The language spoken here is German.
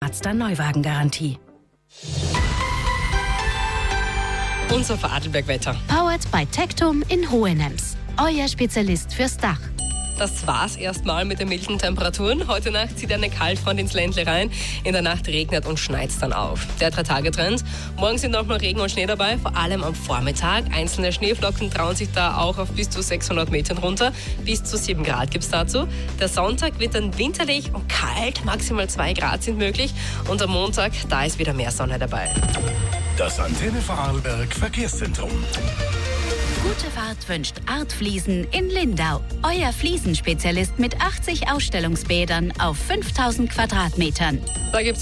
Mazda Neuwagengarantie. Unser Vorarlberg-Wetter. Powered by Tectum in Hohenems. Euer Spezialist fürs Dach. Das war's erstmal mit den milden Temperaturen. Heute Nacht zieht eine Kaltfront ins Ländle rein. In der Nacht regnet und schneit's dann auf. Der 3-Tage-Trend. Morgen sind auch noch Regen und Schnee dabei, vor allem am Vormittag. Einzelne Schneeflocken trauen sich da auch auf bis zu 600 Metern runter. Bis zu 7 Grad gibt's dazu. Der Sonntag wird dann winterlich und kalt. Maximal 2 Grad sind möglich. Und am Montag, da ist wieder mehr Sonne dabei. Das Antenne Vorarlberg Verkehrszentrum. Gute Fahrt wünscht Art Fliesen in Lindau. Euer Fliesenspezialist mit 80 Ausstellungsbädern auf 5000 Quadratmetern. Da gibt's